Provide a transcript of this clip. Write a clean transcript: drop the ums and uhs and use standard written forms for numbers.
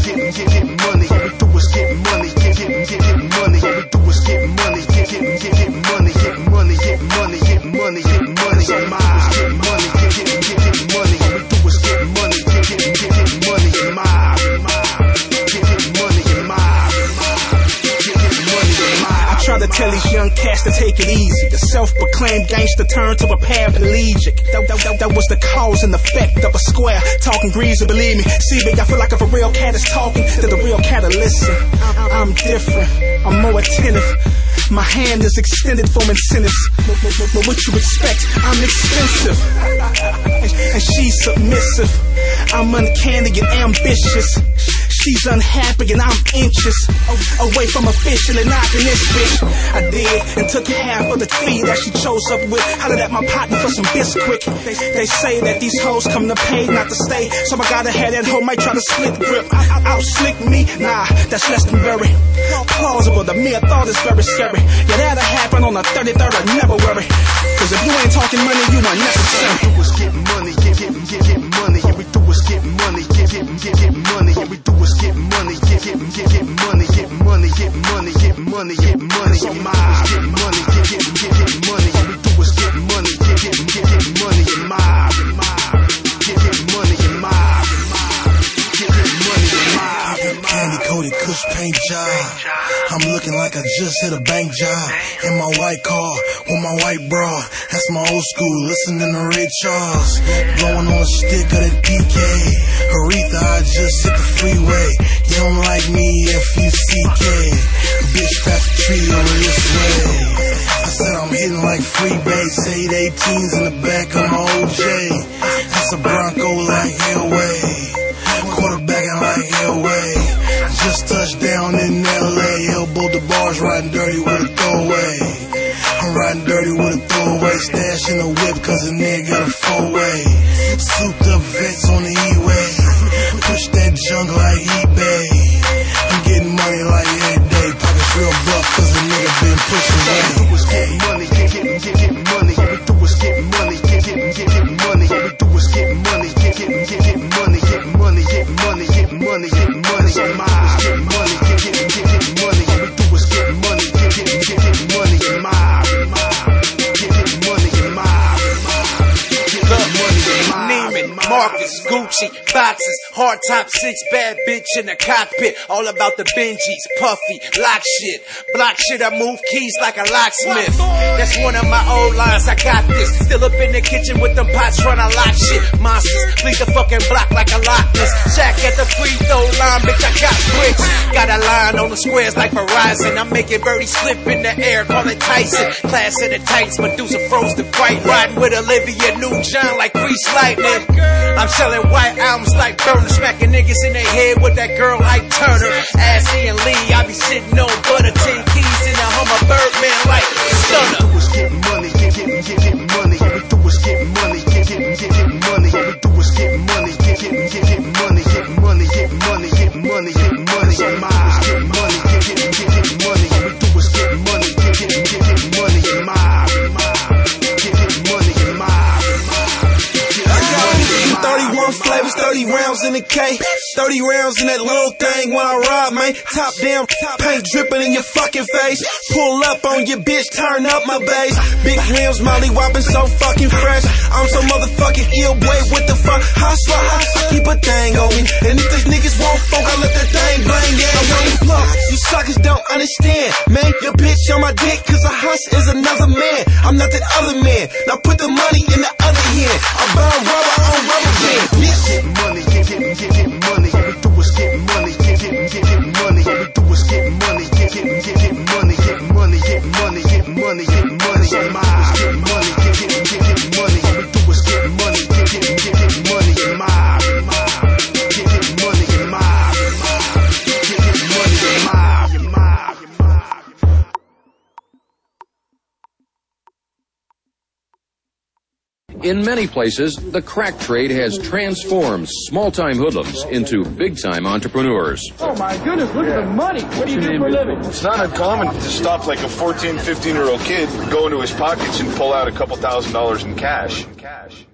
get money. All we do is get money, get money. All we do is get money, get money, get money, get money, get money, get money. Get money, get money. All we do is get money, get money, get mob. Get money, get mob. Get money, get mob. I try to tell these young cats to take it easy. The self-proclaimed gangster turned to a paraplegic. That was the cause and effect of a square talking greasy, believe me. See, big, I feel like if a real cat is talking, then the real cat will listen. I'm different, I'm more attentive. My hand is extended for incentives. But what you expect, I'm expensive. And she's submissive. I'm uncanny and ambitious. She's unhappy and I'm inches away from officially knocking this bitch. I did and took half of the fee that she chose up with. Hollered at my partner for some biscuit. They say that these hoes come to pay, not to stay. So I gotta have that hoe might try to split grip. Out slick me? Nah, that's less than very plausible. The mere thought is very scary. Yeah, that'll happen on the 33rd, I never worry. Cause if you ain't talking money, you unnecessary. All we do is get money, get money. All we do is get money, get money. All we do is get money, get money, get money, get money, get money, get money. Get money, get money. All we do is get money, get money, get mob. Get money, get mob. Get money, get mob. Candy coated Kush paint job. I'm looking like I just hit a bank job. In my white car with my white bra. That's my old school, listening to Ray Charles. Blowing on a stick of that PK. Aretha, I just hit the freeway. You don't like me, F-U-C-K. Bitch, pass the tree over this way. I said I'm hitting like free base. 818s in the back of my OJ. That's a Bronco like Hellway. Quarterbacking like Hellway. Just touched down in L.A. Elbow the bars, riding dirty with a throwaway. I'm riding dirty with a throwaway. Stash in the whip cause a nigga got a four-way. Souped up vets on the E-way. Push that junk like eBay. I'm getting money like every day. Pockets real buff cause a nigga been pushing away. All we do is get money, get money. All we do is get money, get money. All we do is get money, get money, get money, get money, get money, get money. Get mob. Get money, get money. All we do is get money, get money, get mob. Get money, get mob. Get money, get mob. Neiman, Marcus, Gucci, boxes, hard top 6, bad bitch in the cockpit. All about the Benjis, puffy, lock shit. Block shit, I move keys like a locksmith. That's one of my old lines, I got this. Still up in the kitchen with them pots trying to lock shit. Monsters, bleed the fucking block like a Loch Ness. Shaq at the free throw line, bitch, I got bricks. Got a line on the squares like Verizon. I'm making birdie slip in the air, call it Tyson. Class in the tights, Medusa froze the fight. Riding with Olivia Newton-John like Grease Lightning. I'm selling white albums like Burner, smacking niggas in their head with that girl like Turner. Assy and Lee, I be sitting on butter, 10 keys in a Hummer Birdman like Stunner. All we do is get money, get money. All we do is get money, get money. All we do is get money, get money, get money, get money, get money, get money. Get mob. Get money, get money. All we do is get money, get money, get mob. Get money, get mob. I got 31 flavors, 30 rounds in the K. 30 rounds in that little thing when I ride, man. Top down, paint dripping in your fucking face. Pull up on your bitch, turn up my bass. Big rims, Molly whopping so fucking fresh. I'm so motherfucking ill, boy, what the fuck? Hustler, I keep a thing on me. And if these niggas won't folk, I let that thing bang, yeah. I'm on the floor, you suckers don't understand. Man, your bitch on my dick, cause a hustler is another man. I'm not that other man. Now put the money in the other hand. I burn rubber on rubber band, bitch. Get money, get money. All we do is get money, get money. All we do is get money, get money, get money, get money, get money, get money. Get mob. Get money, get money. All we do is get money, get money, get mob. Get money, get mob. Get money, get mob. Get mob. In many places, the crack trade has transformed small-time hoodlums into big-time entrepreneurs. Oh my goodness, look at the money. What do you do for a living? It's not uncommon to stop like a 14, 15-year-old kid, go into his pockets and pull out a couple $1,000s in cash.